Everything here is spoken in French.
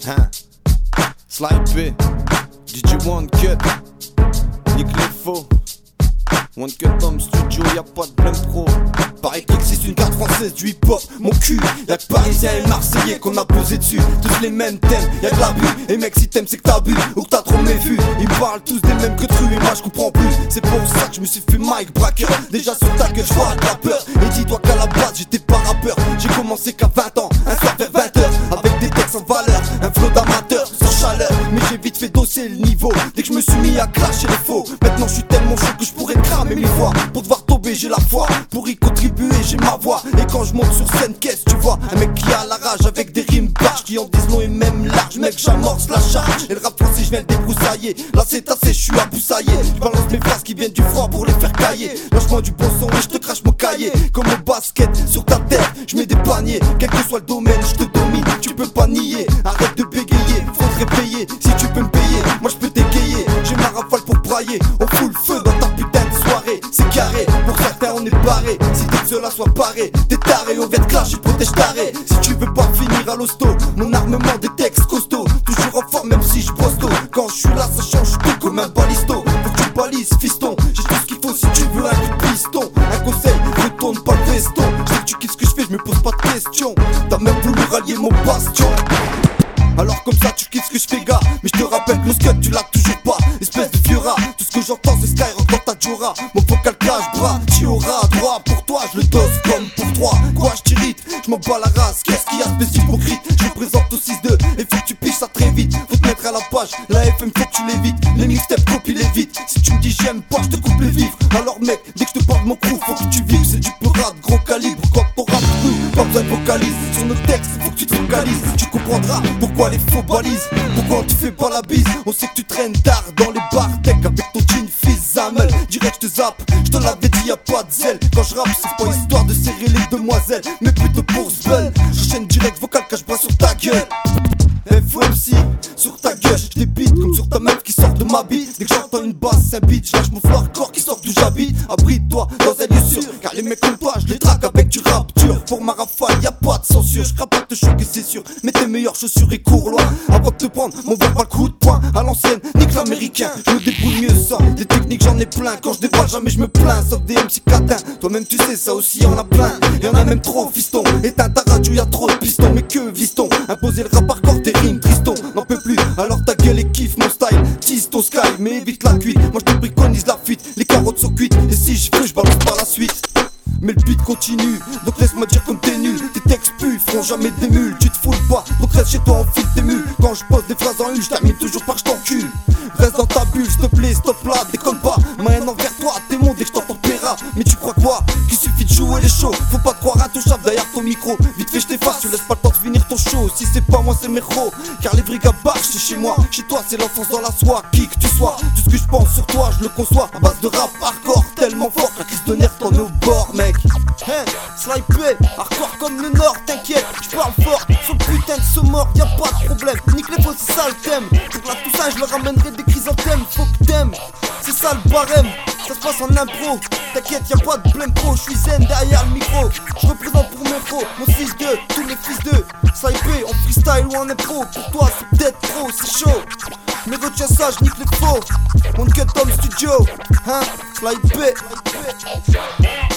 Hein. Slide B, DJ One Cut, nique les faux. One Cut Home Studio, y'a pas de plein pro. Pareil qu'il existe une carte française du hip-hop, mon cul. Y'a que Parisien et Marseillais qu'on a posé dessus. Tous les mêmes thèmes, y'a de l'abus. Et mec, si t'aimes, c'est que t'as bu ou que t'as trop mévu. Ils parlent tous des mêmes que trucs, et moi je comprends plus. C'est pour ça que je me suis fait Mike Bracker. Déjà sur ta gueule, j'vois de la peur. Et dis-toi qu'à la base, j'étais pas rappeur. J'ai commencé qu'à 20 ans, un soir vers 20h. Avec des textes en valeur, un flow d'amateur, sans chaleur. Mais j'ai vite fait dosser le niveau. Dès que je me suis mis à clasher les faux. Maintenant je suis tellement chaud que je pourrais cramer mes voix. Pour devoir tomber, j'ai la foi. Pour y contribuer, j'ai ma voix. Et quand je monte sur scène, qu'est-ce tu vois? Un mec qui a la rage avec des rimes barges qui en disent long et même large. Mec, j'amorce la charge. Et le rap français, je viens le débroussailler. Là c'est assez, je suis aboussaillé. Je balance mes phrases qui viennent du froid pour les faire cailler. Lâche-moi du bon son et je te crache mon cahier. Comme au basket, sur ta tête, je mets des paniers. Quel que soit le domaine, je te domine. Tu peux pas nier, arrête de bégayer. Faudrait payer, si tu peux me payer. Moi je peux t'égayer, j'ai ma rafale pour brailler. On fout le feu dans ta putain de soirée. C'est carré, pour certains on est barré. Si t'es que cela soit paré, t'es taré, on vient te clasher, protège taré. Si tu veux pas finir à l'hosto, mon armement des textes costauds. Toujours en forme même si je posto. Quand je suis là ça change tout comme un balisto. Faut que tu balises fiston, j'ai tout ce qu'il faut si tu veux un coup de piston. Un conseil, retourne pas le veston. Je sais que tu kiffes ce que je fais, je me pose pas de questions. T'as même voulu rallier mon bastion. Alors comme ça tu kiffes ce que je fais gars. Mais je te rappelle que le scud tu l'as toujours pas. Espèce de vieux rat, tout ce que j'entends c'est Skyrock dans ta Jura. Mon vocal cache bras, tu auras droit. Pour toi je le dose comme pour toi. Quoi je t'irrite, je m'en bats la race. Qu'est-ce qu'il y a de spécial hypocrite? Je présente au 6-2 et faut que tu piches ça très vite. Faut te mettre à la page, la FM faut que tu l'évites. Les mixtapes copie les vite. Si tu me dis j'aime pas je te coupe les vifs. Alors mec, dès que je te parle de mon crew faut que tu vives. C'est du peur de gros calibre. Quand ton rap cru, pas besoin de vocalise. Sur nos textes faut que tu te focalises. Tu comprendras pourquoi les faux balises. Pourquoi tu fais pas la bise? On sait que tu traînes tard dans les bars tech avec ton jean fils Zamel. Direct je te zappe, je te l'avais dit y'a pas de zèle. Quand je rappe c'est pas histoire de serrer les demoiselles, mais plutôt pour se belle. J'enchaîne direct vocal cache-bras sur ta gueule. FOMC, sur ta gueule, je débite comme sur ta meuf qui sort de ma bite. Dès que j'entends une basse, c'est un beat, je lâche mon flow hardcore qui sort d'où j'habite. Abrite-toi dans un lieu sûr, car les mecs comme toi, je les traque avec du rap dur. Pour ma rafale, y'a pas de censure, je pas te choquer c'est sûr. Mets tes meilleures chaussures et cours loin, avant de te prendre mon verbal coup de poing. À l'ancienne, nique l'américain, je me débrouille mieux ça. Des techniques j'en ai plein, quand je déballe jamais je me plains. Sauf des MC catins, toi-même tu sais ça aussi y'en a plein. Y'en a même trop fiston, éteins ta radio y'a trop de pistons. Mais que viston, imposer le rap hardcore tes rimes triston. N'en peux plus, alors ta gueule et kiffe mon style. Tease ton sky, mais évite la cuite. Moi je te préconise la fuite, les carottes sont cuites. Et si je veux, je balance par la suite. Mais le beat continue, donc laisse-moi dire comme t'es nul. Tes textes puent, feront jamais des mules. Tu te foules pas, donc reste chez toi en fil tes mules. Quand je pose des phrases en une, je termine toujours par je t'encule. Reste dans ta bulle, s'il te plaît, stop là, déconne pas. Main envers toi, t'es mon dès que je t'entends péra. Mais tu crois quoi? Qu'il suffit de jouer les shows. Faut pas te croire intouchable derrière ton micro. Vite fait je t'efface, tu laisses pas le temps de finir ton show. Si c'est pas moi c'est Merco, car les brigas barchent c'est chez moi. Chez toi c'est l'enfance dans la soie, qui que tu sois. Tout ce que je pense sur toi je le conçois à base de rap hardcore tellement fort. La crise de nerfs t'en es au bord mec. Hein, Slipé, hardcore comme le Nord, t'inquiète, j'parle fort, sur le putain de ce mort, y'a pas de problème. Nique les faux, c'est ça le thème. Donc là tout ça je leur ramènerai des chrysanthèmes. Faut que t'aimes, c'est ça le barème. Ça se passe en impro, t'inquiète y'a pas de blême pro. J'suis zen derrière le micro, j'représente pour mes faux. Mon fils de, tous les fils de Slipé, en freestyle ou en impro. Pour toi c'est peut-être trop, c'est chaud. Mais retiens ça, j'nique les faux. One Cut Home Studio, hein, Slipé.